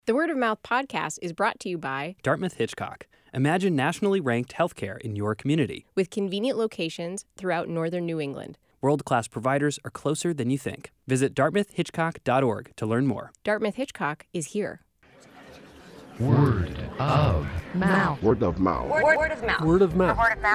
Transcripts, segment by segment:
The Word of Mouth podcast is brought to you by Dartmouth Hitchcock. Imagine nationally ranked healthcare in your community. with convenient locations throughout northern New England. World-class providers are closer than you think. Visit dartmouthhitchcock.org to learn more. Dartmouth Hitchcock is here. Word of Mouth. Word of mouth. Word of mouth. Word of mouth.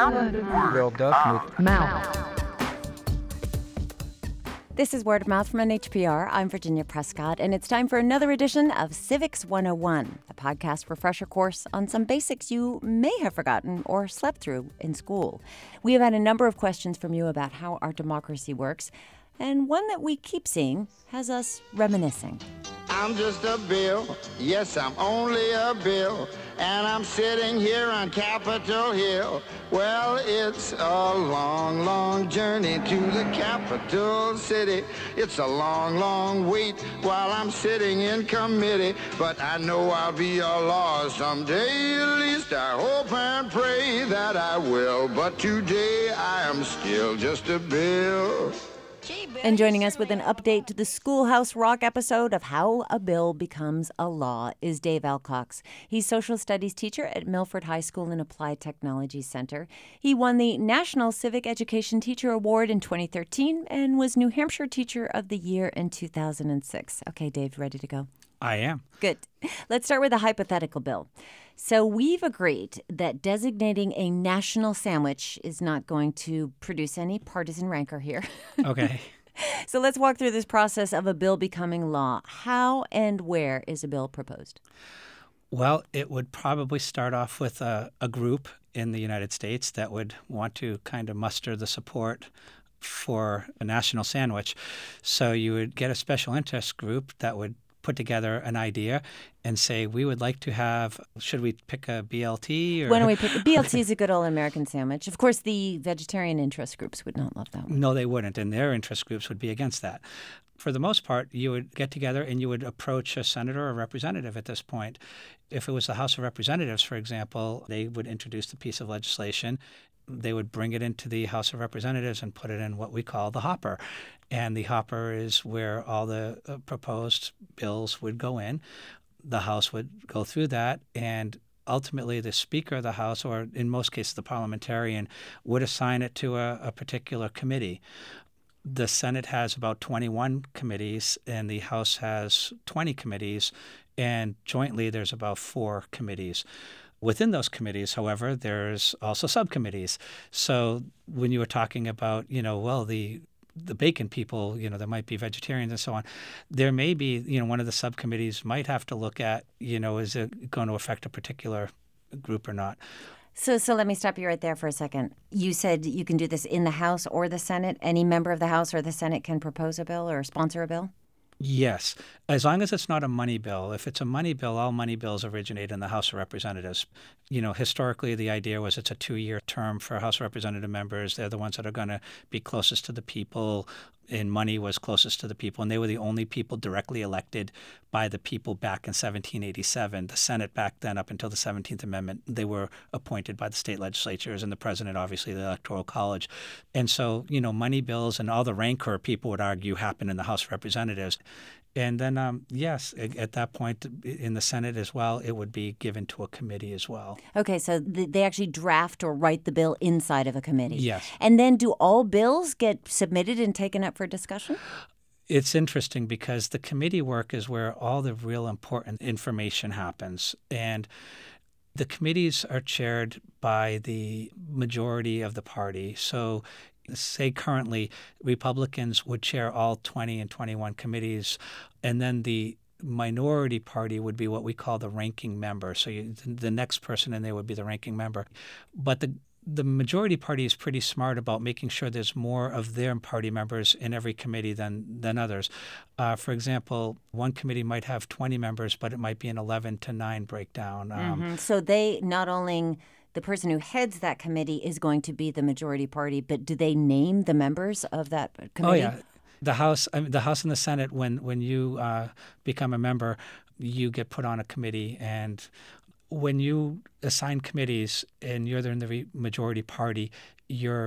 This is Word of Mouth from NHPR. I'm Virginia Prescott, and it's time for another edition of Civics 101, a podcast refresher course on some basics you may have forgotten or slept through in school. We have had a number of questions from you about how our democracy works, and one that we keep seeing has us reminiscing. I'm just a bill, yes, I'm only a bill, and I'm sitting here on Capitol Hill. Well, it's a long, long journey to the capital city. It's a long, long wait while I'm sitting in committee, but I know I'll be a law someday. At least I hope and pray that I will, but today I am still just a bill. And joining us with an update to the Schoolhouse Rock episode of How a Bill Becomes a Law is Dave Alcox. He's social studies teacher at Milford High School and Applied Technology Center. He won the National Civic Education Teacher Award in 2013 and was New Hampshire Teacher of the Year in 2006. Okay, Dave, ready to go? I am. Good. Let's start with a hypothetical bill. So we've agreed that designating a national sandwich is not going to produce any partisan rancor here. Okay. So let's walk through this process of a bill becoming law. How and where is a bill proposed? Well, it would probably start off with a group in the United States that would want to kind of muster the support for a national sandwich. So you would get a special interest group that would put together an idea and say, we would like to have, should we pick a BLT? Or Why don't we pick BLT is a good old American sandwich. Of course, the vegetarian interest groups would not love that one. No, they wouldn't, and their interest groups would be against that. For the most part, you would get together and you would approach a senator or representative at this point. If it was the House of Representatives, for example, they would introduce the piece of legislation. They would bring it into the House of Representatives and put it in what we call the hopper. And the hopper is where all the proposed bills would go in. The House would go through that, and ultimately the Speaker of the House, or in most cases the parliamentarian, would assign it to a particular committee. The Senate has about 21 committees, and the House has 20 committees, and jointly there's about 4 committees. Within those committees, however, there's also subcommittees. So when you were talking about, the bacon people, there might be vegetarians and so on. There may be, one of the subcommittees might have to look at, is it going to affect a particular group or not? So let me stop you right there for a second. You said you can do this in the House or the Senate. Any member of the House or the Senate can propose a bill or sponsor a bill? Yes, as long as it's not a money bill. If it's a money bill, all money bills originate in the House of Representatives. Historically, the idea was it's a 2-year term for House of Representative members. They're the ones that are going to be closest to the people, and money was closest to the people, and they were the only people directly elected by the people back in 1787. The Senate back then, up until the 17th Amendment, they were appointed by the state legislatures, and the president, obviously, the Electoral College. And so, money bills and all the rancor, people would argue, happen in the House of Representatives. And then, yes, at that point in the Senate as well, it would be given to a committee as well. Okay, so they actually draft or write the bill inside of a committee. Yes. And then do all bills get submitted and taken up for discussion? It's interesting because the committee work is where all the real important information happens. And the committees are chaired by the majority of the party. So say currently Republicans would chair all 20 and 21 committees, and then the minority party would be what we call the ranking member. So the next person in there would be the ranking member. But the majority party is pretty smart about making sure there's more of their party members in every committee than others. For example, one committee might have 20 members, but it might be an 11-9 breakdown. So they not only... The person who heads that committee is going to be the majority party, but do they name the members of that committee? Oh, yeah. The House and the Senate, when you become a member, you get put on a committee. And when you assign committees and you're in the majority party, you're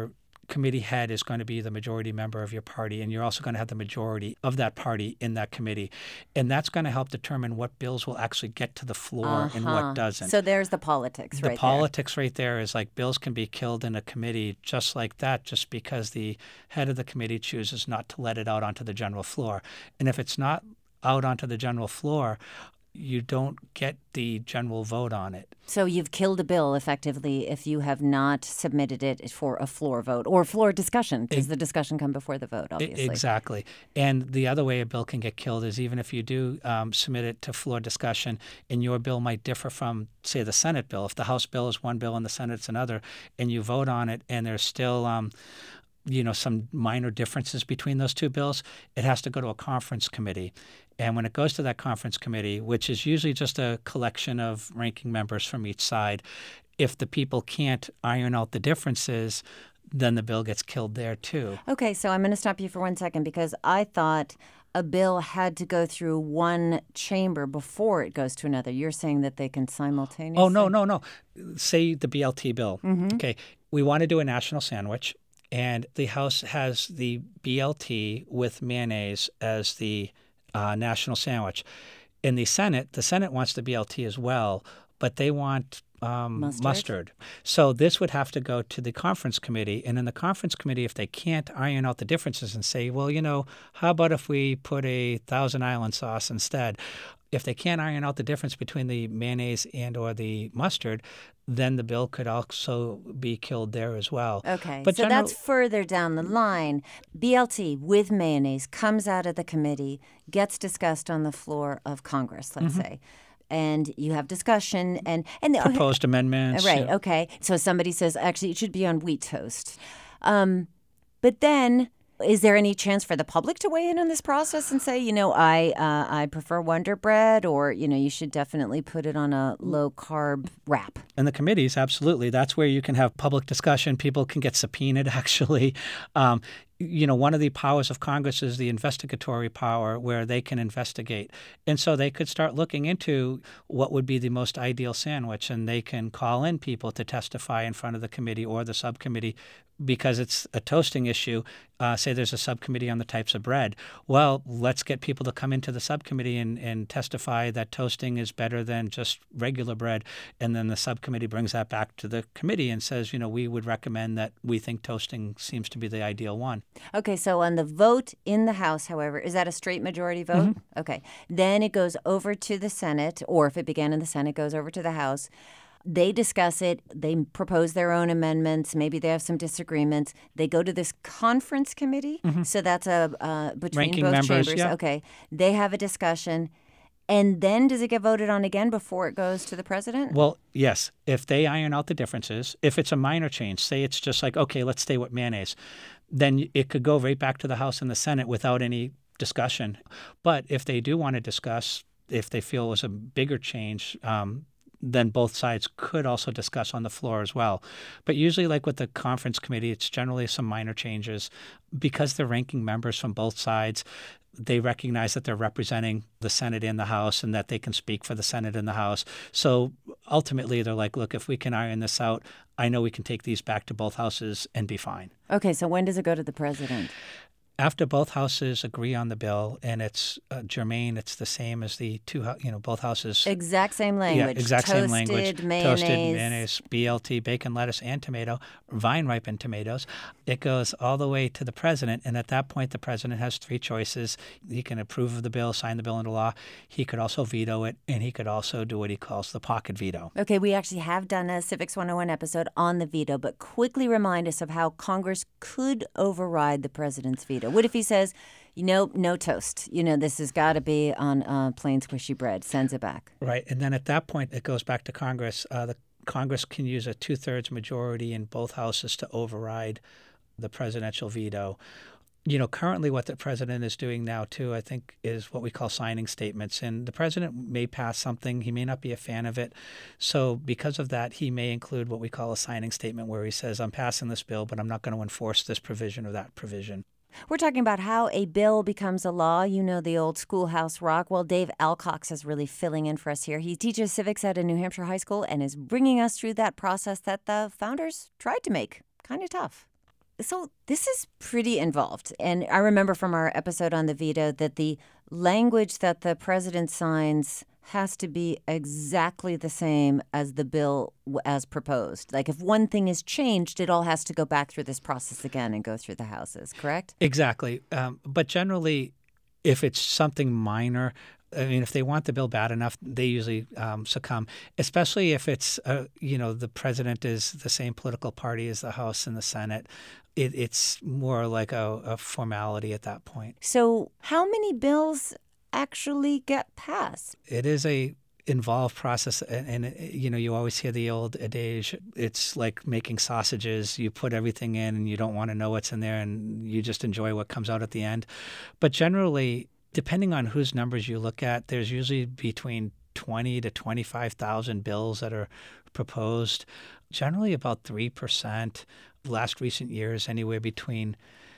committee head is going to be the majority member of your party, and you're also going to have the majority of that party in that committee. And that's going to help determine what bills will actually get to the floor and what doesn't. So there's the politics The politics right there is like bills can be killed in a committee just like that, just because the head of the committee chooses not to let it out onto the general floor. And if it's not out onto the general floor, you don't get the general vote on it. So you've killed a bill effectively if you have not submitted it for a floor vote or floor discussion. Does the discussion come before the vote, obviously? Exactly. And the other way a bill can get killed is even if you do submit it to floor discussion and your bill might differ from, say, the Senate bill. If the House bill is one bill and the Senate's another, and you vote on it and there's still some minor differences between those two bills, it has to go to a conference committee. And when it goes to that conference committee, which is usually just a collection of ranking members from each side, if the people can't iron out the differences, then the bill gets killed there too. Okay, so I'm going to stop you for 1 second because I thought a bill had to go through one chamber before it goes to another. You're saying that they can simultaneously? Oh, no. Say the BLT bill. Mm-hmm. Okay, we want to do a national sandwich. And the House has the BLT with mayonnaise as the national sandwich. In the Senate wants the BLT as well, but they want mustard. So this would have to go to the conference committee. And in the conference committee, if they can't iron out the differences and say, well, how about if we put a Thousand Island sauce instead? If they can't iron out the difference between the mayonnaise and or the mustard, then the bill could also be killed there as well. Okay, but so that's further down the line. BLT with mayonnaise comes out of the committee, gets discussed on the floor of Congress, let's say. And you have discussion and proposed amendments. Right, yeah. Okay. So somebody says, actually, it should be on wheat toast. But then, is there any chance for the public to weigh in on this process and say, I prefer Wonder Bread, or, you should definitely put it on a low-carb wrap? In the committees, absolutely. That's where you can have public discussion. People can get subpoenaed, actually. One of the powers of Congress is the investigatory power where they can investigate. And so they could start looking into what would be the most ideal sandwich, and they can call in people to testify in front of the committee or the subcommittee because it's a toasting issue. Say there's a subcommittee on the types of bread. Well, let's get people to come into the subcommittee and testify that toasting is better than just regular bread. And then the subcommittee brings that back to the committee and says, we would recommend that we think toasting seems to be the ideal one. Okay, so on the vote in the House, however, is that a straight majority vote? Mm-hmm. Okay. Then it goes over to the Senate, or if it began in the Senate, goes over to the House. They discuss it. They propose their own amendments. Maybe they have some disagreements. They go to this conference committee. Mm-hmm. So that's between ranking both members, chambers. Yeah. Okay. They have a discussion. And then does it get voted on again before it goes to the president? Well, yes. If they iron out the differences, if it's a minor change, say it's just like, okay, let's stay with mayonnaise, then it could go right back to the House and the Senate without any discussion. But if they do want to discuss, if they feel it was a bigger change, then both sides could also discuss on the floor as well. But usually, like with the conference committee, it's generally some minor changes. Because they're ranking members from both sides, they recognize that they're representing the Senate and the House and that they can speak for the Senate and the House. So ultimately, they're like, look, if we can iron this out, I know we can take these back to both houses and be fine. Okay, so when does it go to the president? After both houses agree on the bill and it's germane, it's the same as the both houses. Exact same language. Yeah, exact Toasted same language. Mayonnaise. Toasted mayonnaise, BLT, bacon, lettuce, and tomato, vine-ripened tomatoes. It goes all the way to the president, and at that point, the president has three choices. He can approve of the bill, sign the bill into law. He could also veto it, and he could also do what he calls the pocket veto. Okay, we actually have done a Civics 101 episode on the veto, but quickly remind us of how Congress could override the president's veto. What if he says, no toast? This has got to be on plain squishy bread. Sends it back. Right. And then at that point, it goes back to Congress. The Congress can use a 2/3 majority in both houses to override the presidential veto. Currently what the president is doing now, too, I think, is what we call signing statements. And the president may pass something. He may not be a fan of it. So because of that, he may include what we call a signing statement where he says, I'm passing this bill, but I'm not going to enforce this provision or that provision. We're talking about how a bill becomes a law. The old schoolhouse rock. Well, Dave Alcox is really filling in for us here. He teaches civics at a New Hampshire high school and is bringing us through that process that the founders tried to make kind of tough. So this is pretty involved. And I remember from our episode on the veto that the language that the president signs has to be exactly the same as the bill as proposed. Like if one thing is changed, it all has to go back through this process again and go through the houses, correct? Exactly. But generally, if it's something minor, I mean, if they want the bill bad enough, they usually succumb, especially if it's, the president is the same political party as the House and the Senate. It's more like a formality at that point. So how many bills actually get passed? It is a involved process, and you always hear the old adage, it's like making sausages. You put everything in and you don't want to know what's in there, and you just enjoy what comes out at the end. But generally, depending on whose numbers you look at, there's usually between 20 to 25,000 bills that are proposed, generally about 3%. Last recent years, anywhere between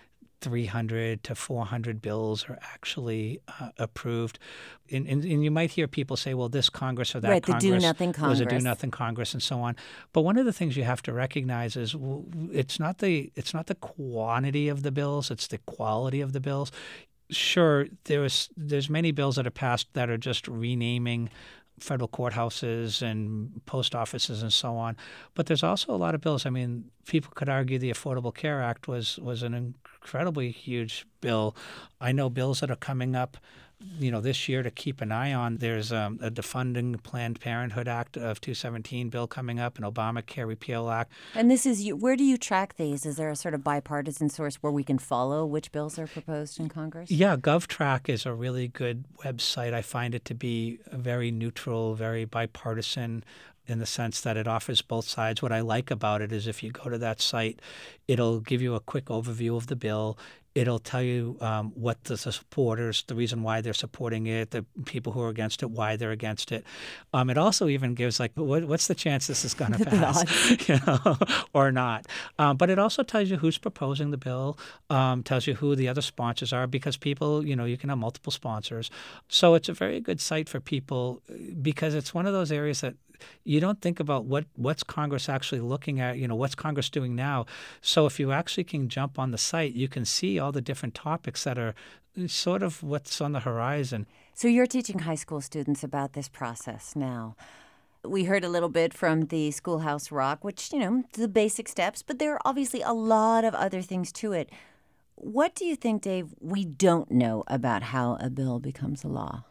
300 to 400 bills are actually approved. And you might hear people say, well, this Congress or that right, Congress the do-nothing Congress was a do-nothing Congress and so on. But one of the things you have to recognize is it's not the quantity of the bills, it's the quality of the bills. Sure, there's many bills that are passed that are just renaming federal courthouses and post offices and so on. But there's also a lot of bills. I mean, people could argue the Affordable Care Act was an incredibly huge bill. I know bills that are coming up, this year to keep an eye on. There's a defunding Planned Parenthood Act of 2017 bill coming up, an Obamacare Repeal Act. And this is, where do you track these? Is there a sort of bipartisan source where we can follow which bills are proposed in Congress? Yeah, GovTrack is a really good website. I find it to be very neutral, very bipartisan, in the sense that it offers both sides. What I like about it is if you go to that site, it'll give you a quick overview of the bill. It'll tell you what the supporters, the reason why they're supporting it, the people who are against it, why they're against it. It also even gives what's the chance this is going to pass, or not. But it also tells you who's proposing the bill, tells you who the other sponsors are, because people, you can have multiple sponsors. So it's a very good site for people because it's one of those areas that you don't think about what's Congress actually looking at, what's Congress doing now. So if you actually can jump on the site, you can see all the different topics that are sort of what's on the horizon. So you're teaching high school students about this process now. We heard a little bit from the Schoolhouse Rock, which, the basic steps, but there are obviously a lot of other things to it. What do you think, Dave, we don't know about how a bill becomes a law?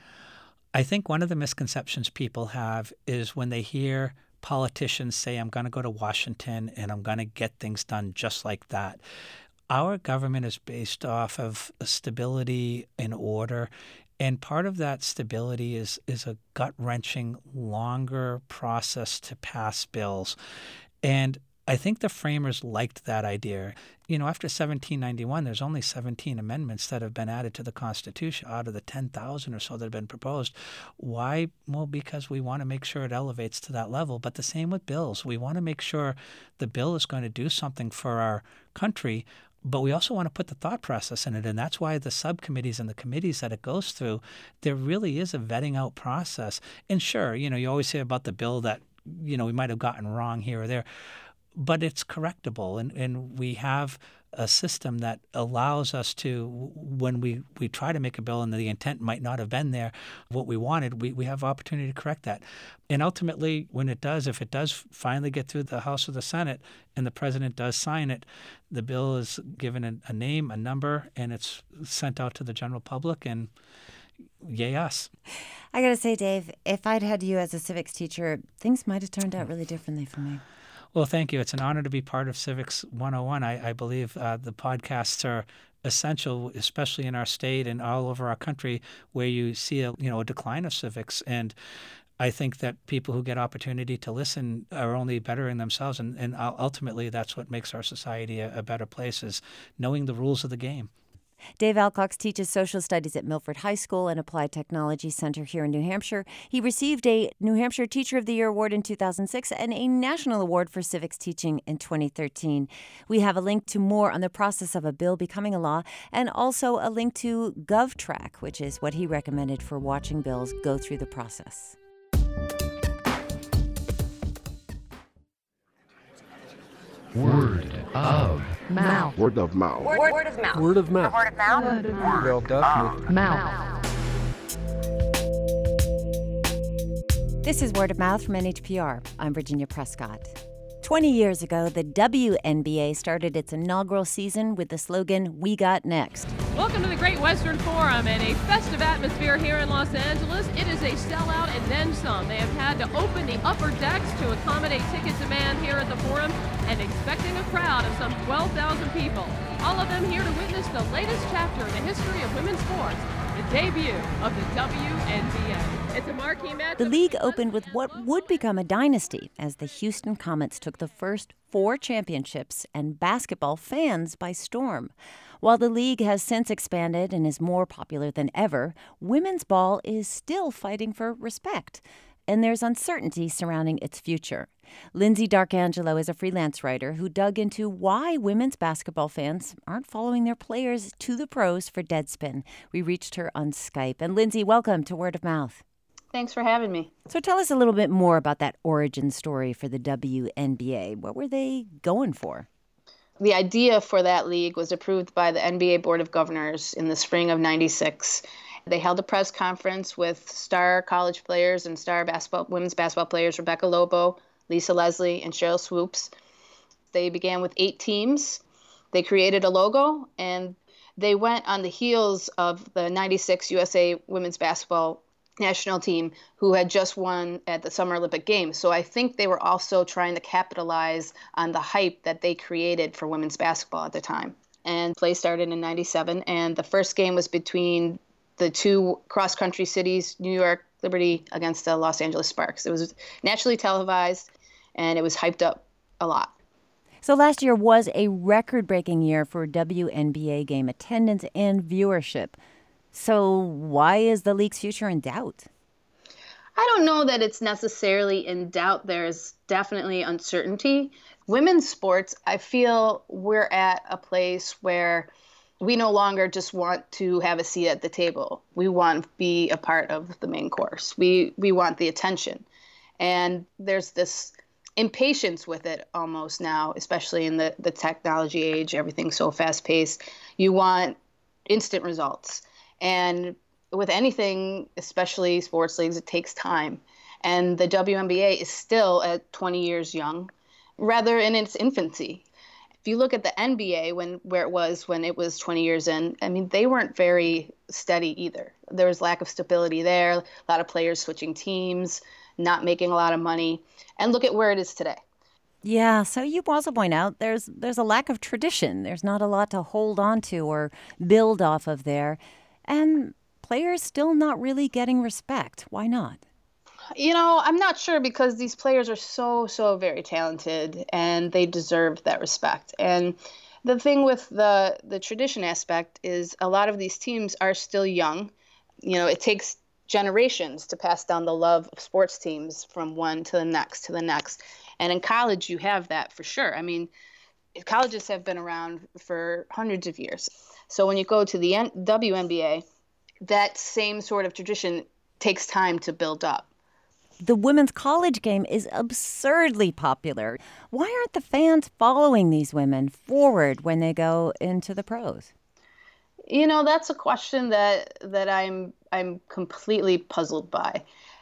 I think one of the misconceptions people have is when they hear politicians say, I'm going to go to Washington and I'm going to get things done just like that. Our government is based off of stability and order. And part of that stability is a gut-wrenching, longer process to pass bills. And I think the framers liked that idea. After 1791, there's only 17 amendments that have been added to the Constitution out of the 10,000 or so that have been proposed. Why? Well, because we want to make sure it elevates to that level. But the same with bills. We want to make sure the bill is going to do something for our country, but we also want to put the thought process in it. And that's why the subcommittees and the committees that it goes through, there really is a vetting out process. And sure, you always hear about the bill that, we might have gotten wrong here or there. But it's correctable, and we have a system that allows us to, when we try to make a bill and the intent might not have been there, what we wanted, we have opportunity to correct that. And ultimately, if it does finally get through the House or the Senate and the president does sign it, the bill is given a name, a number, and it's sent out to the general public, and yay us. I got to say, Dave, if I'd had you as a civics teacher, things might have turned out really differently for me. Well, thank you. It's an honor to be part of Civics 101. I believe the podcasts are essential, especially in our state and all over our country, where you see a decline of civics. And I think that people who get opportunity to listen are only bettering themselves. And ultimately, that's what makes our society a better place, is knowing the rules of the game. Dave Alcox teaches social studies at Milford High School and Applied Technology Center here in New Hampshire. He received a New Hampshire Teacher of the Year award in 2006 and a National Award for Civics Teaching in 2013. We have a link to more on the process of a bill becoming a law, and also a link to GovTrack, which is what he recommended for watching bills go through the process. Word of Mouth. Word of mouth. Word of mouth. Word of mouth. Word of mouth. Well, definitely. Mouth. This is Word of Mouth from NHPR. I'm Virginia Prescott. 20 years ago, the WNBA started its inaugural season with the slogan, "We Got Next." Welcome to the Great Western Forum and a festive atmosphere here in Los Angeles. It is a sellout and then some. They have had to open the upper decks to accommodate ticket demand here at the Forum and expecting a crowd of some 12,000 people. All of them here to witness the latest chapter in the history of women's sports, the debut of the WNBA. It's a marquee match. The league opened with what would become a dynasty as the Houston Comets took the first 4 championships and basketball fans by storm. While the league has since expanded and is more popular than ever, women's ball is still fighting for respect, and there's uncertainty surrounding its future. Lindsay D'Arcangelo is a freelance writer who dug into why women's basketball fans aren't following their players to the pros for Deadspin. We reached her on Skype. And Lindsay, welcome to Word of Mouth. Thanks for having me. So tell us a little bit more about that origin story for the WNBA. What were they going for? The idea for that league was approved by the NBA Board of Governors in the spring of '96. They held a press conference with star college players and star women's basketball players Rebecca Lobo, Lisa Leslie, and Cheryl Swoops. They began with 8 teams. They created a logo, and they went on the heels of the '96 USA women's basketball national team who had just won at the Summer Olympic Games. So I think they were also trying to capitalize on the hype that they created for women's basketball at the time. And play started in '97, and the first game was between the 2 cross-country cities, New York Liberty against the Los Angeles Sparks. It was nationally televised, and it was hyped up a lot. So last year was a record-breaking year for WNBA game attendance and viewership. So why is the league's future in doubt? I don't know that it's necessarily in doubt. There's definitely uncertainty. Women's sports, I feel we're at a place where we no longer just want to have a seat at the table. We want to be a part of the main course. We want the attention. And there's this impatience with it almost now, especially in the technology age. Everything's so fast-paced. You want instant results. And with anything, especially sports leagues, it takes time. And the WNBA is still at 20 years young, rather in its infancy. If you look at the NBA, where it was when it was 20 years in, I mean, they weren't very steady either. There was lack of stability there, a lot of players switching teams, not making a lot of money. And look at where it is today. Yeah, so you also point out there's a lack of tradition. There's not a lot to hold on to or build off of there. And players still not really getting respect. Why not? You know, I'm not sure because these players are so very talented and they deserve that respect. And the thing with the tradition aspect is a lot of these teams are still young. You know, it takes generations to pass down the love of sports teams from one to the next to the next. And in college, you have that for sure. I mean, colleges have been around for hundreds of years. So when you go to the WNBA, that same sort of tradition takes time to build up. The women's college game is absurdly popular. Why aren't the fans following these women forward when they go into the pros? You know, that's a question that I'm completely puzzled by,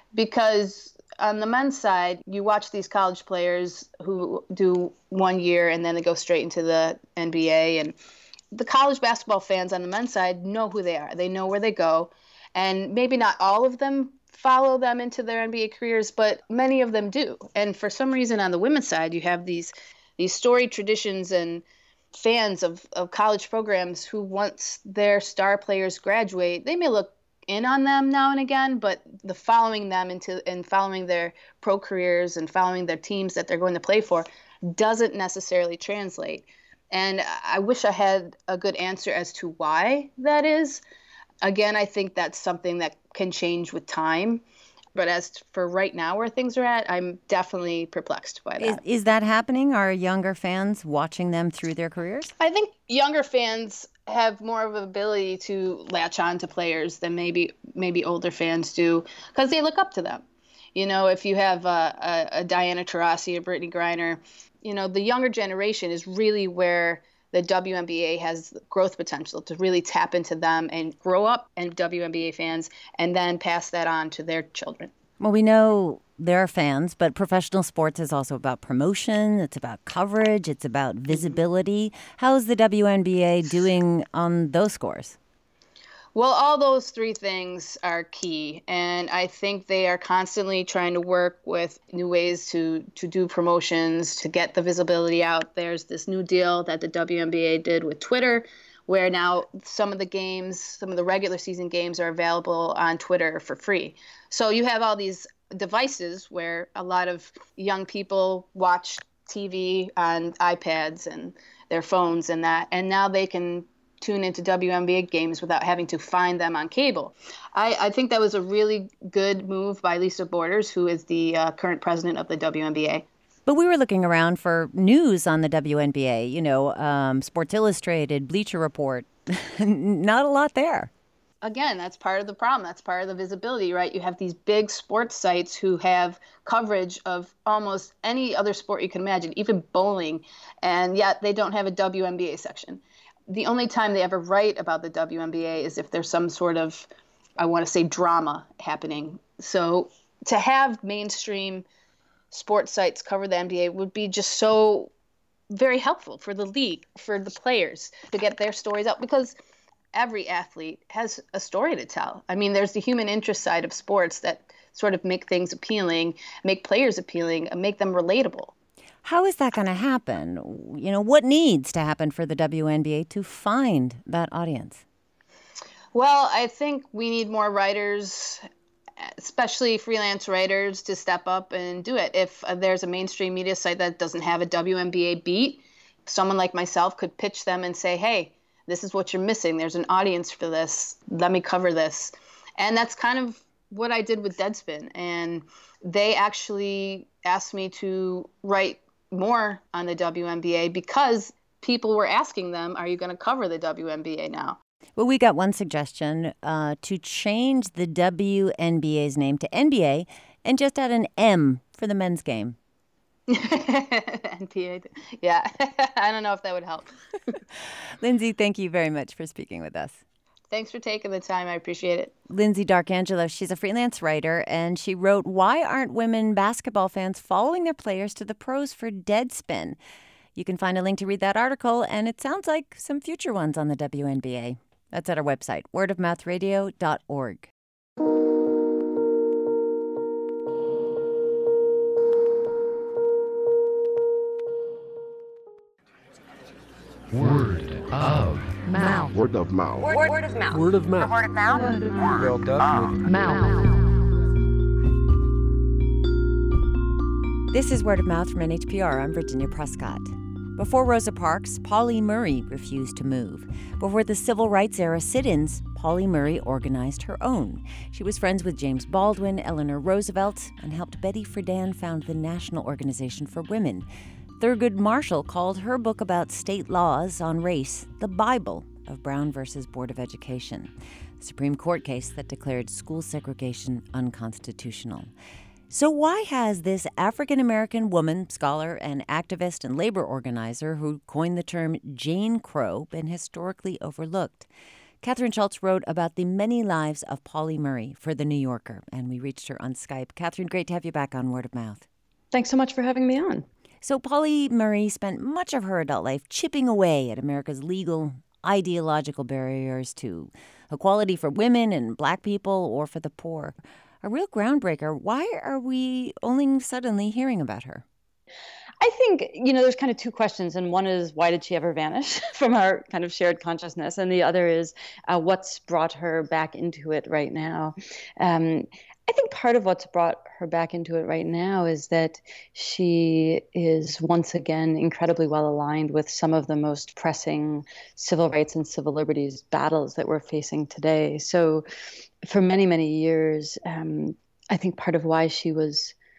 because on the men's side, you watch these college players who do 1 year and then they go straight into the NBA, and the college basketball fans on the men's side know who they are. They know where they go, and maybe not all of them follow them into their NBA careers, but many of them do. And for some reason on the women's side, you have these storied traditions and fans of college programs who, once their star players graduate, they may look in on them now and again, but the following them into and following their pro careers and following their teams that they're going to play for doesn't necessarily translate. And I wish I had a good answer as to why that is. Again, I think that's something that can change with time. But as for right now where things are at, I'm definitely perplexed by that. Is that happening? Are younger fans watching them through their careers? I think younger fans have more of an ability to latch on to players than maybe older fans do, because they look up to them. You know, if you have a Diana Taurasi, a Brittany Griner, you know, the younger generation is really where the WNBA has growth potential to really tap into them and grow up and WNBA fans and then pass that on to their children. Well, we know there are fans, but professional sports is also about promotion. It's about coverage. It's about visibility. How's the WNBA doing on those scores? Well, all those three things are key, and I think they are constantly trying to work with new ways to do promotions, to get the visibility out. There's this new deal that the WNBA did with Twitter, where now some of the regular season games are available on Twitter for free. So you have all these devices where a lot of young people watch TV on iPads and their phones and that, and now they can tune into WNBA games without having to find them on cable. I think that was a really good move by Lisa Borders, who is the current president of the WNBA. But we were looking around for news on the WNBA, Sports Illustrated, Bleacher Report. Not a lot there. Again, that's part of the problem. That's part of the visibility, right? You have these big sports sites who have coverage of almost any other sport you can imagine, even bowling, and yet they don't have a WNBA section. The only time they ever write about the WNBA is if there's some sort of, I want to say, drama happening. So to have mainstream sports sites cover the NBA would be just so very helpful for the league, for the players to get their stories out, because every athlete has a story to tell. I mean, there's the human interest side of sports that sort of make things appealing, make players appealing, and make them relatable. How is that going to happen? What needs to happen for the WNBA to find that audience? Well, I think we need more writers, especially freelance writers, to step up and do it. If there's a mainstream media site that doesn't have a WNBA beat, someone like myself could pitch them and say, hey, this is what you're missing. There's an audience for this. Let me cover this. And that's kind of what I did with Deadspin. And they actually asked me to write more on the WNBA because people were asking them, are you going to cover the WNBA now? Well, we got one suggestion to change the WNBA's name to NBA and just add an M for the men's game. NBA, yeah. I don't know if that would help. Lindsay, thank you very much for speaking with us. Thanks for taking the time. I appreciate it. Lindsay D'Arcangelo, she's a freelance writer, and she wrote, Why Aren't Women Basketball Fans Following Their Players to the Pros for Deadspin? You can find a link to read that article, and it sounds like some future ones on the WNBA. That's at our website, wordofmouthradio.org. Word of Mouth. Word of mouth. Word of mouth. Word of mouth. Word of mouth. Word of Mouth. This is Word of Mouth from NHPR. I'm Virginia Prescott. Before Rosa Parks, Pauli Murray refused to move. Before the civil rights era sit-ins, Pauli Murray organized her own. She was friends with James Baldwin, Eleanor Roosevelt, and helped Betty Friedan found the National Organization for Women. Thurgood Marshall called her book about state laws on race the Bible of Brown versus Board of Education, a Supreme Court case that declared school segregation unconstitutional. So why has this African-American woman, scholar and activist and labor organizer who coined the term Jane Crow been historically overlooked? Catherine Schultz wrote about the many lives of Pauli Murray for The New Yorker, and we reached her on Skype. Catherine, great to have you back on Word of Mouth. Thanks so much for having me on. So Pauli Murray spent much of her adult life chipping away at America's legal, ideological barriers to equality for women and Black people or for the poor. A real groundbreaker. Why are we only suddenly hearing about her? I think, there's kind of two questions. And one is, why did she ever vanish from our kind of shared consciousness? And the other is, what's brought her back into it right now? I think part of what's brought her back into it right now is that she is once again incredibly well aligned with some of the most pressing civil rights and civil liberties battles that we're facing today. So for many, many years, I think part of why she was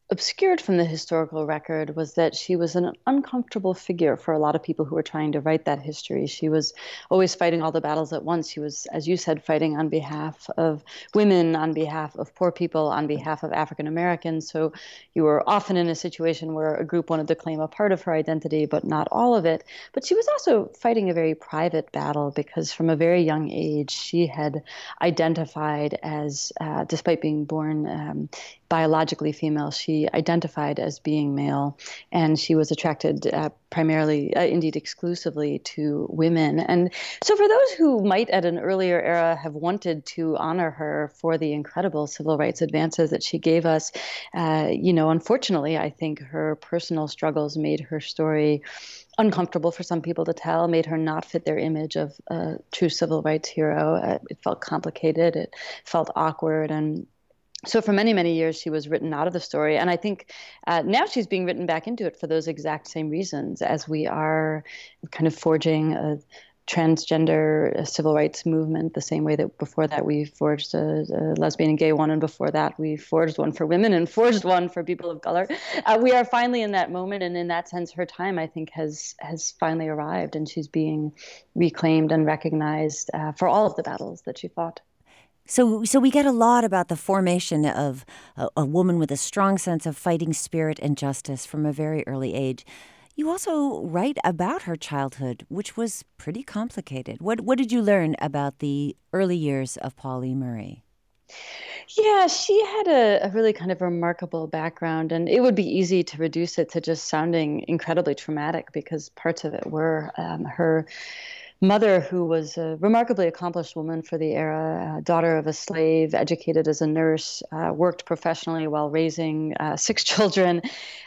obscured from the historical record was that she was an uncomfortable figure for a lot of people who were trying to write that history. She was always fighting all the battles at once. She was, as you said, fighting on behalf of women, on behalf of poor people, on behalf of African Americans. So you were often in a situation where a group wanted to claim a part of her identity, but not all of it. But she was also fighting a very private battle because from a very young age, she had identified as, despite being born biologically female, she identified as being male, and she was attracted primarily, indeed exclusively, to women. And so for those who might at an earlier era have wanted to honor her for the incredible civil rights advances that she gave us, unfortunately, I think her personal struggles made her story uncomfortable for some people to tell, made her not fit their image of a true civil rights hero. It felt complicated, it felt awkward, and so for many, many years, she was written out of the story. And I think now she's being written back into it for those exact same reasons, as we are kind of forging a transgender civil rights movement the same way that before that we forged a lesbian and gay one, and before that we forged one for women and forged one for people of color. We are finally in that moment, and in that sense, her time, I think, has finally arrived, and she's being reclaimed and recognized for all of the battles that she fought. So we get a lot about the formation of a woman with a strong sense of fighting spirit and justice from a very early age. You also write about her childhood, which was pretty complicated. What did you learn about the early years of Pauli Murray? Yeah, she had a really kind of remarkable background, and it would be easy to reduce it to just sounding incredibly traumatic because parts of it were. Her mother, who was a remarkably accomplished woman for the era, daughter of a slave, educated as a nurse, worked professionally while raising 6 children,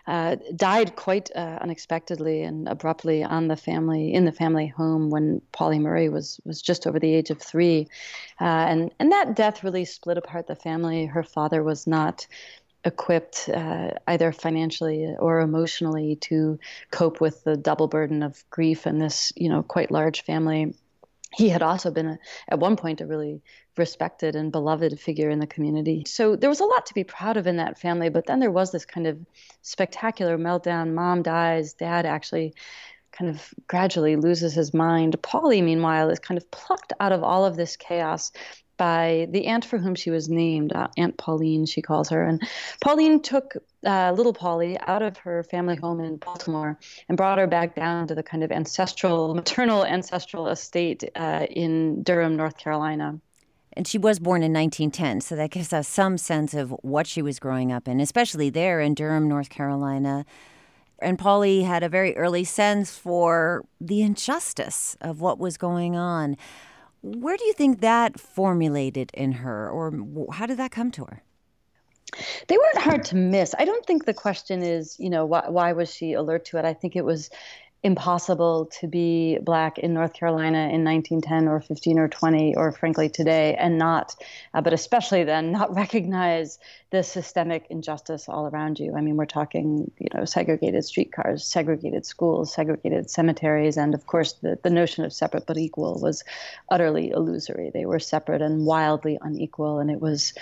died quite unexpectedly and abruptly in the family home when Pauli Murray was just over the age of 3. And that death really split apart the family. Her father was not equipped either financially or emotionally to cope with the double burden of grief in this, quite large family. He had also been, at one point, a really respected and beloved figure in the community. So there was a lot to be proud of in that family, but then there was this kind of spectacular meltdown. Mom dies, dad actually kind of gradually loses his mind. Pauli, meanwhile, is kind of plucked out of all of this chaos by the aunt for whom she was named, Aunt Pauline, she calls her. And Pauline took little Pauli out of her family home in Baltimore and brought her back down to the kind of maternal ancestral estate in Durham, North Carolina. And she was born in 1910, so that gives us some sense of what she was growing up in, especially there in Durham, North Carolina. And Pauli had a very early sense for the injustice of what was going on. Where do you think that formulated in her, or how did that come to her? They weren't hard to miss. I don't think the question is, why was she alert to it? I think it was impossible to be Black in North Carolina in 1910 or 15 or 20 or frankly today and not, but especially then, not recognize the systemic injustice all around you. I mean, we're talking, segregated streetcars, segregated schools, segregated cemeteries, and of course the notion of separate but equal was utterly illusory. They were separate and wildly unequal, and it was,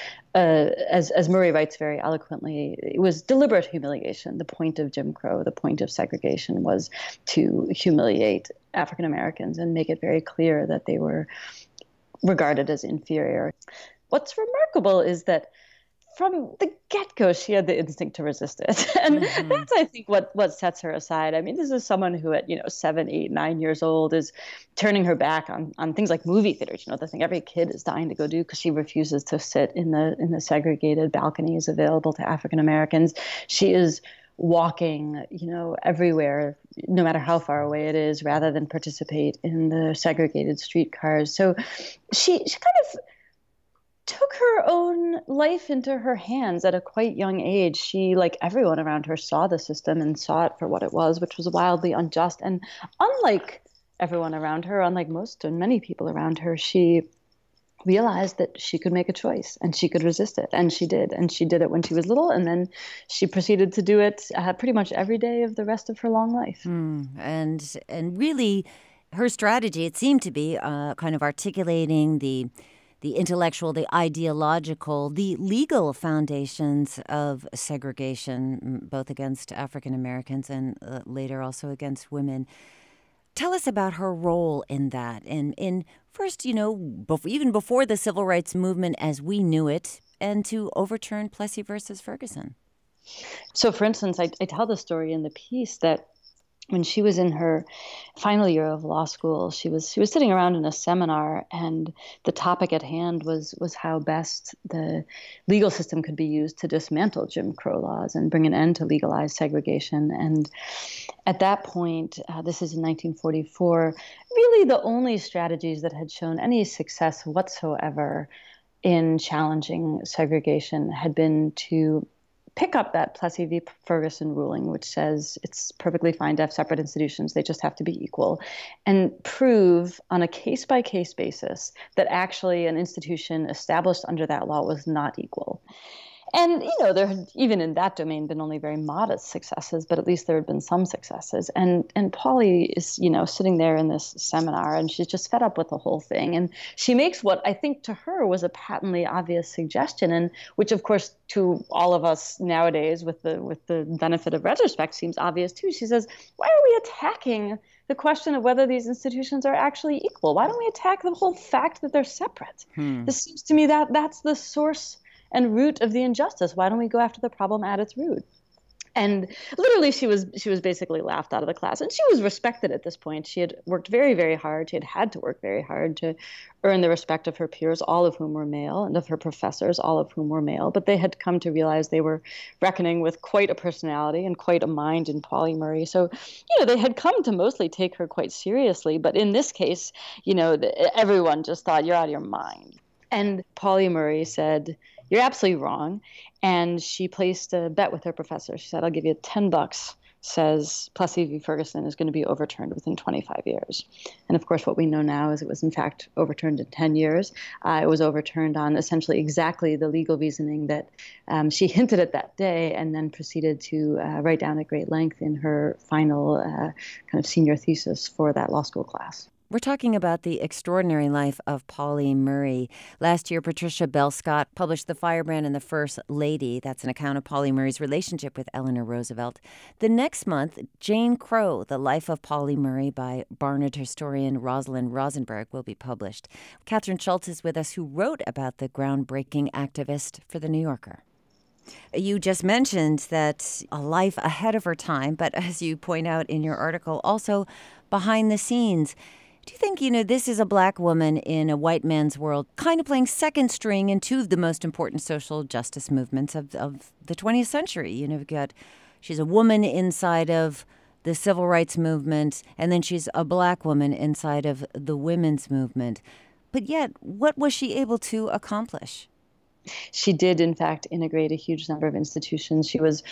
as Murray writes very eloquently, it was deliberate humiliation. The point of Jim Crow, the point of segregation was to humiliate African Americans and make it very clear that they were regarded as inferior. What's remarkable is that from the get-go, she had the instinct to resist it. And that's, I think, what sets her aside. I mean, this is someone who at, 7, 8, 9 years old is turning her back on things like movie theaters, the thing every kid is dying to go do because she refuses to sit in the segregated balconies available to African Americans. She is walking, everywhere, no matter how far away it is, rather than participate in the segregated streetcars. So she kind of took her own life into her hands at a quite young age. She, like everyone around her, saw the system and saw it for what it was, which was wildly unjust. And unlike everyone around her, unlike most and many people around her, she realized that she could make a choice and she could resist it. And she did. And she did it when she was little. And then she proceeded to do it pretty much every day of the rest of her long life. And really, her strategy, it seemed to be kind of articulating the the intellectual, the ideological, the legal foundations of segregation, both against African Americans and later also against women. Tell us about her role in that. And in first, even before the civil rights movement as we knew it, and to overturn Plessy versus Ferguson. So, for instance, I tell the story in the piece that when she was in her final year of law school, she was sitting around in a seminar, and the topic at hand was how best the legal system could be used to dismantle Jim Crow laws and bring an end to legalized segregation. And at that point, this is in 1944, really the only strategies that had shown any success whatsoever in challenging segregation had been to pick up that Plessy v. Ferguson ruling, which says it's perfectly fine to have separate institutions, they just have to be equal, and prove on a case-by-case basis that actually an institution established under that law was not equal. And, there had, even in that domain, been only very modest successes, but at least there had been some successes. And Pauli is, sitting there in this seminar, and she's just fed up with the whole thing. And she makes what I think to her was a patently obvious suggestion, and which, of course, to all of us nowadays, with the benefit of retrospect, seems obvious too. She says, why are we attacking the question of whether these institutions are actually equal? Why don't we attack the whole fact that they're separate? This seems to me that's the source and root of the injustice. Why don't we go after the problem at its root? And literally, she was basically laughed out of the class. And she was respected at this point. She had worked very, very hard. She had to work very hard to earn the respect of her peers, all of whom were male, and of her professors, all of whom were male. But they had come to realize they were reckoning with quite a personality and quite a mind in Pauli Murray. So, they had come to mostly take her quite seriously. But in this case, everyone just thought, you're out of your mind. And Pauli Murray said, you're absolutely wrong. And she placed a bet with her professor. She said, I'll give you $10, says Plessy v. Ferguson is going to be overturned within 25 years. And of course, what we know now is it was in fact overturned in 10 years. It was overturned on essentially exactly the legal reasoning that she hinted at that day, and then proceeded to write down at great length in her final kind of senior thesis for that law school class. We're talking about the extraordinary life of Pauli Murray. Last year, Patricia Bell-Scott published The Firebrand and the First Lady. That's an account of Pauli Murray's relationship with Eleanor Roosevelt. The next month, Jane Crow, The Life of Pauli Murray by Barnard historian Rosalind Rosenberg will be published. Catherine Schultz is with us, who wrote about the groundbreaking activist for The New Yorker. You just mentioned that a life ahead of her time, but as you point out in your article, also behind the scenes. Do you think, this is a black woman in a white man's world, kind of playing second string in two of the most important social justice movements of the 20th century? She's a woman inside of the civil rights movement, and then she's a black woman inside of the women's movement. But yet, what was she able to accomplish? She did, in fact, integrate a huge number of institutions. She was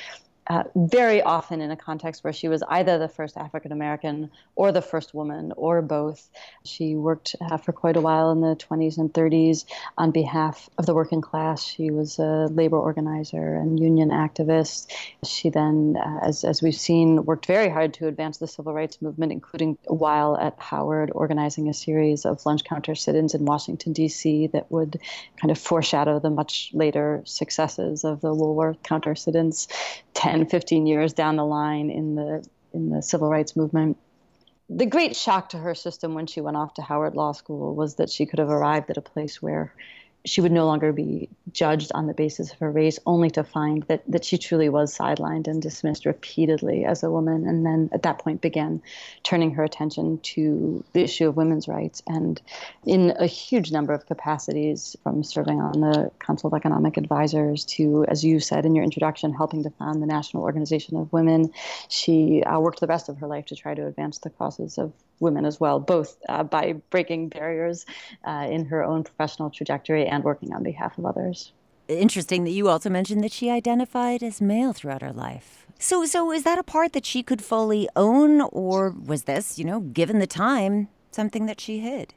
very often in a context where she was either the first African American or the first woman or both. She worked for quite a while in the 20s and 30s on behalf of the working class. She was a labor organizer and union activist. She then, as we've seen, worked very hard to advance the civil rights movement, including a while at Howard, organizing a series of lunch counter sit-ins in Washington, D.C. that would kind of foreshadow the much later successes of the Woolworth counter sit-ins 10-15 years down the line in the civil rights movement. The great shock to her system when she went off to Howard Law School was that she could have arrived at a place where she would no longer be judged on the basis of her race, only to find that she truly was sidelined and dismissed repeatedly as a woman, and then at that point began turning her attention to the issue of women's rights, and in a huge number of capacities, from serving on the Council of Economic Advisors to, as you said in your introduction, helping to found the National Organization of Women. She worked the rest of her life to try to advance the causes of women as well, both by breaking barriers in her own professional trajectory and working on behalf of others. Interesting that you also mentioned that she identified as male throughout her life. So is that a part that she could fully own, or was this, given the time, something that she hid?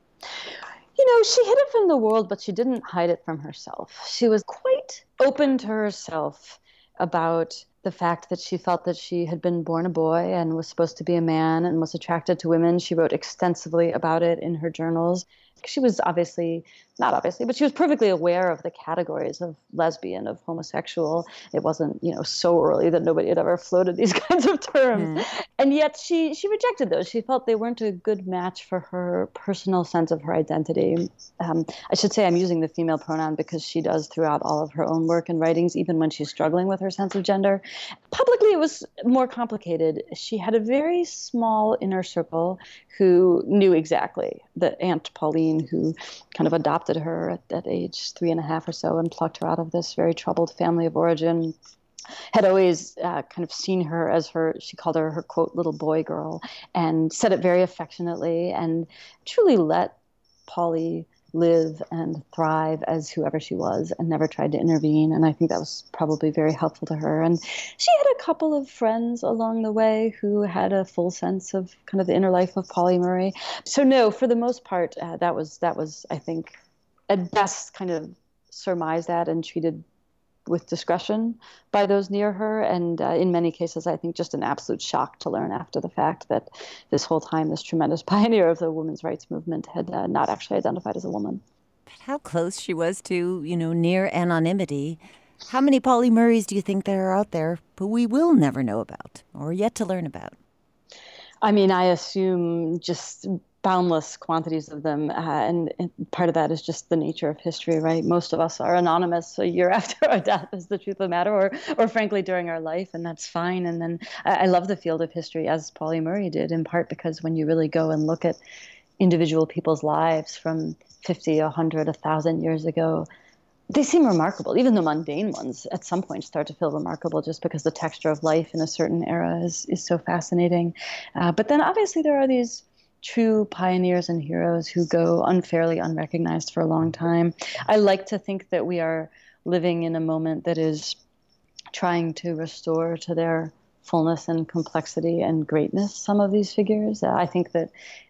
She hid it from the world, but she didn't hide it from herself. She was quite open to herself about the fact that she felt that she had been born a boy and was supposed to be a man and was attracted to women. She wrote extensively about it in her journals. She was not obviously, but she was perfectly aware of the categories of lesbian, of homosexual. It wasn't, so early that nobody had ever floated these kinds of terms. And yet she rejected those. She felt they weren't a good match for her personal sense of her identity. I should say I'm using the female pronoun because she does throughout all of her own work and writings, even when she's struggling with her sense of gender. Publicly, it was more complicated. She had a very small inner circle who knew exactly. The Aunt Pauline, who kind of adopted her at age 3.5 or so and plucked her out of this very troubled family of origin, had always kind of seen her as she called her quote, little boy girl, and said it very affectionately and truly let Polly live and thrive as whoever she was and never tried to intervene. And I think that was probably very helpful to her. And she had a couple of friends along the way who had a full sense of kind of the inner life of Pauli Murray. So no, for the most part, that was, I think, at best kind of surmised that and treated with discretion by those near her. And in many cases, I think just an absolute shock to learn after the fact that this whole time, this tremendous pioneer of the women's rights movement had not actually identified as a woman. But how close she was to, near anonymity. How many Pauli Murrays do you think there are out there who we will never know about or yet to learn about? I mean, I assume just boundless quantities of them. And part of that is just the nature of history, right? Most of us are anonymous a year after our death is the truth of the matter, or frankly, during our life, and that's fine. And then I love the field of history, as Pauli Murray did, in part because when you really go and look at individual people's lives from 50, 100, 1,000 years ago, they seem remarkable. Even the mundane ones at some point start to feel remarkable just because the texture of life in a certain era is so fascinating. But then obviously there are these true pioneers and heroes who go unfairly unrecognized for a long time. I like to think that we are living in a moment that is trying to restore to their fullness and complexity and greatness some of these figures. I think that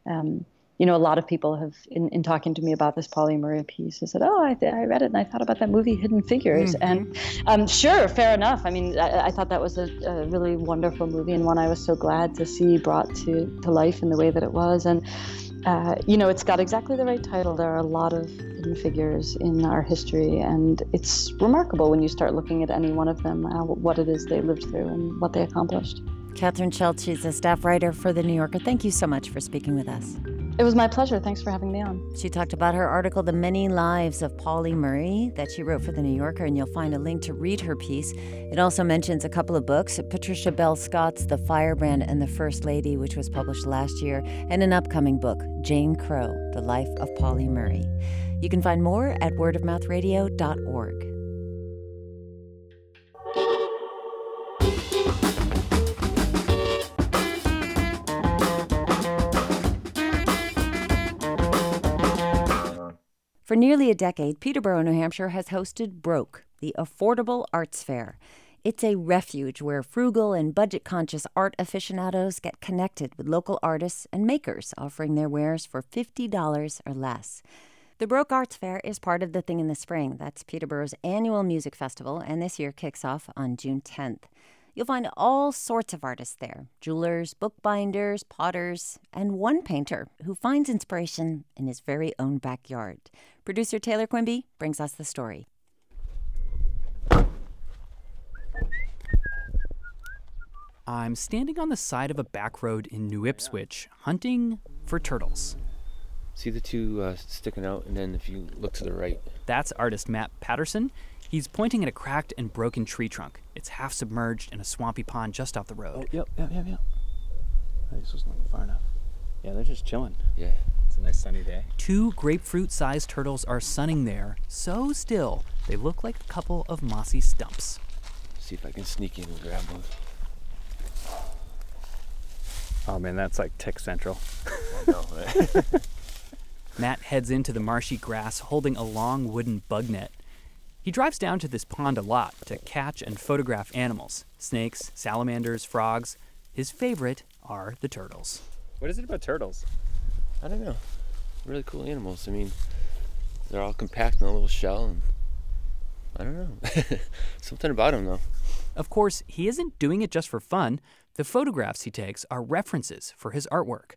a lot of people have, in talking to me about this Pauli Murray piece, have said, I read it and I thought about that movie Hidden Figures. And sure, fair enough. I mean, I thought that was a really wonderful movie and one I was so glad to see brought to life in the way that it was. And, it's got exactly the right title. There are a lot of hidden figures in our history, and it's remarkable when you start looking at any one of them, what it is they lived through and what they accomplished. Kathryn Schultz is a staff writer for The New Yorker. Thank you so much for speaking with us. It was my pleasure. Thanks for having me on. She talked about her article, The Many Lives of Pauli Murray, that she wrote for The New Yorker, and you'll find a link to read her piece. It also mentions a couple of books, Patricia Bell Scott's The Firebrand and the First Lady, which was published last year, and an upcoming book, Jane Crow, The Life of Pauli Murray. You can find more at wordofmouthradio.org. For nearly a decade, Peterborough, New Hampshire has hosted Broke, the Affordable Arts Fair. It's a refuge where frugal and budget-conscious art aficionados get connected with local artists and makers offering their wares for $50 or less. The Broke Arts Fair is part of The Thing in the Spring. That's Peterborough's annual music festival, and this year kicks off on June 10th. You'll find all sorts of artists there, jewelers, bookbinders, potters, and one painter who finds inspiration in his very own backyard. Producer Taylor Quimby brings us the story. I'm standing on the side of a back road in New Ipswich, hunting for turtles. See the two sticking out, and then if you look to the right. That's artist Matt Patterson. He's pointing at a cracked and broken tree trunk. It's half submerged in a swampy pond just off the road. Oh, yep. I just wasn't looking far enough. Yeah, they're just chilling. Yeah. It's a nice sunny day. 2 grapefruit-sized turtles are sunning there, so still they look like a couple of mossy stumps. See if I can sneak in and grab one. Oh man, that's like tick central. I know, right? Matt heads into the marshy grass holding a long wooden bug net. He drives down to this pond a lot to catch and photograph animals, snakes, salamanders, frogs. His favorite are the turtles. What is it about turtles? I don't know. Really cool animals. I mean, they're all compact in a little shell, and I don't know. Something about them, though. Of course, he isn't doing it just for fun. The photographs he takes are references for his artwork.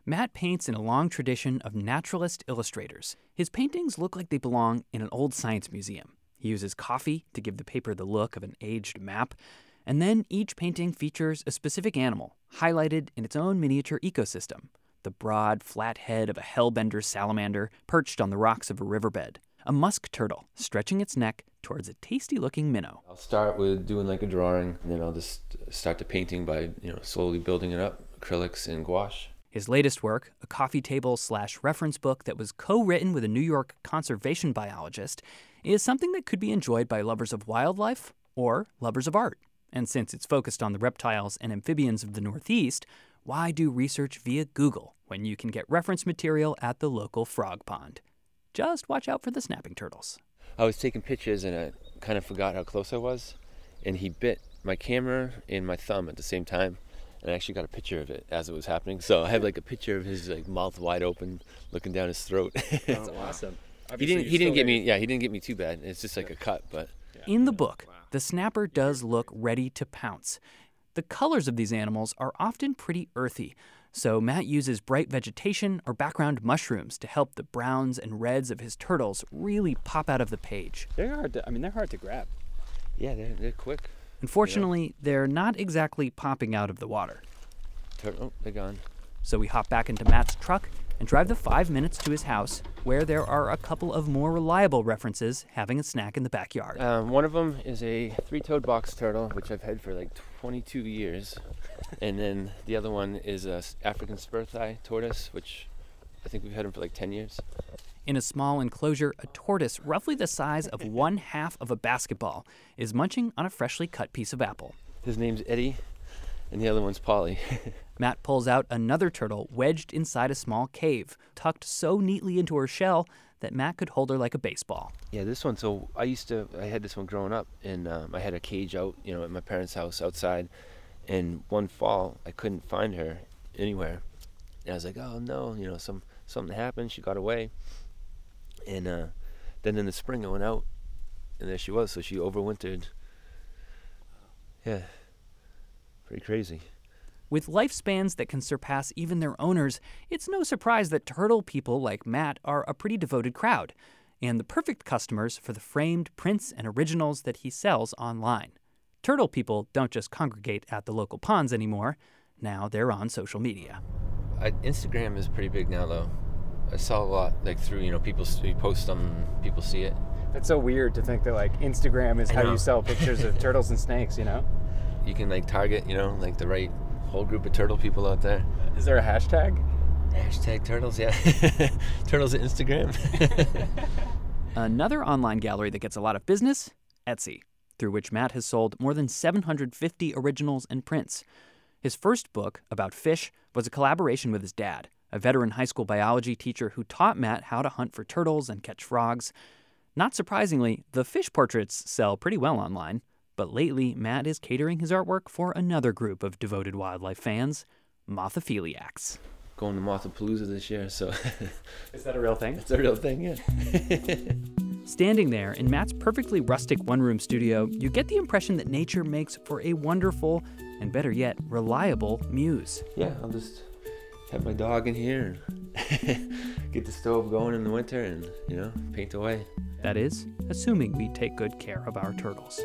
Matt paints in a long tradition of naturalist illustrators. His paintings look like they belong in an old science museum. He uses coffee to give the paper the look of an aged map, and then each painting features a specific animal, highlighted in its own miniature ecosystem. The broad, flat head of a hellbender salamander perched on the rocks of a riverbed. A musk turtle stretching its neck towards a tasty-looking minnow. I'll start with doing like a drawing, and then I'll just start the painting by, slowly building it up, acrylics and gouache. His latest work, a coffee table/reference book that was co-written with a New York conservation biologist, is something that could be enjoyed by lovers of wildlife or lovers of art. And since it's focused on the reptiles and amphibians of the Northeast, why do research via Google when you can get reference material at the local frog pond? Just watch out for the snapping turtles. I was taking pictures and I kind of forgot how close I was, and he bit my camera and my thumb at the same time. And I actually got a picture of it as it was happening. So I have like a picture of his mouth wide open, looking down his throat. That's awesome. He didn't get me. Yeah, he didn't get me too bad. It's just like a cut, but. In the book, the snapper does look ready to pounce. The colors of these animals are often pretty earthy, so Matt uses bright vegetation or background mushrooms to help the browns and reds of his turtles really pop out of the page. They're hard to grab. Yeah, they're quick. Unfortunately, they're not exactly popping out of the water. Oh, they're gone. So we hop back into Matt's truck and drive the 5 minutes to his house, where there are a couple of more reliable references having a snack in the backyard. One of them is a three-toed box turtle, which I've had for like 22 years. And then the other one is a African spur-thigh tortoise, which I think we've had him for like 10 years. In a small enclosure, a tortoise roughly the size of 1/2 of a basketball is munching on a freshly cut piece of apple. His name's Eddie, and the other one's Polly. Matt pulls out another turtle wedged inside a small cave, tucked so neatly into her shell that Matt could hold her like a baseball. Yeah, this one, so I had this one growing up, and I had a cage out, at my parents' house outside, and one fall, I couldn't find her anywhere. And I was like, oh no, something happened, she got away. And then in the spring I went out, and there she was, so she overwintered. Yeah, pretty crazy. With lifespans that can surpass even their owners, it's no surprise that turtle people like Matt are a pretty devoted crowd, and the perfect customers for the framed prints and originals that he sells online. Turtle people don't just congregate at the local ponds anymore. Now they're on social media. Instagram is pretty big now, though. I saw a lot, through, people post them, people see it. That's so weird to think that, Instagram is how you sell pictures of turtles and snakes, You can, target, the right whole group of turtle people out there. Is there a hashtag? Hashtag turtles, yeah. Turtles at Instagram. Another online gallery that gets a lot of business, Etsy, through which Matt has sold more than 750 originals and prints. His first book, about fish, was a collaboration with his dad, a veteran high school biology teacher who taught Matt how to hunt for turtles and catch frogs. Not surprisingly, the fish portraits sell pretty well online, but lately Matt is catering his artwork for another group of devoted wildlife fans, Mothophiliacs. Going to Mothapalooza this year, so... Is that a real thing? It's a real thing, yeah. Standing there in Matt's perfectly rustic one-room studio, you get the impression that nature makes for a wonderful, and better yet, reliable muse. Yeah, I'll just have my dog in here and get the stove going in the winter and, paint away. That is, assuming we take good care of our turtles.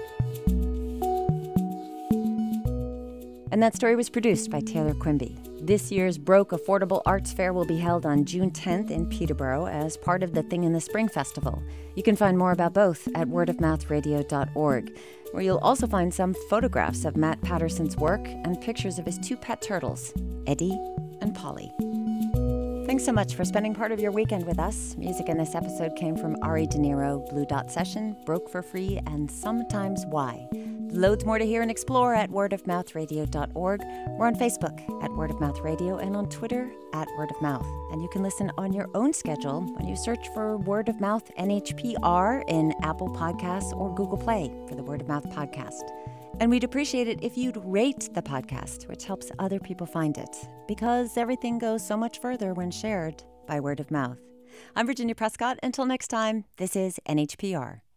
And that story was produced by Taylor Quimby. This year's Broke Affordable Arts Fair will be held on June 10th in Peterborough as part of the Thing in the Spring Festival. You can find more about both at wordofmouthradio.org, where you'll also find some photographs of Matt Patterson's work and pictures of his 2 pet turtles, Eddie and Polly. Thanks so much for spending part of your weekend with us. Music in this episode came from Ari De Niro, Blue Dot Session, Broke for Free, and Sometimes Why. Loads more to hear and explore at wordofmouthradio.org. We're on Facebook at Word of Mouth Radio and on Twitter at Word of Mouth. And you can listen on your own schedule when you search for Word of Mouth NHPR in Apple Podcasts or Google Play for the Word of Mouth podcast. And we'd appreciate it if you'd rate the podcast, which helps other people find it, because everything goes so much further when shared by word of mouth. I'm Virginia Prescott. Until next time, this is NHPR.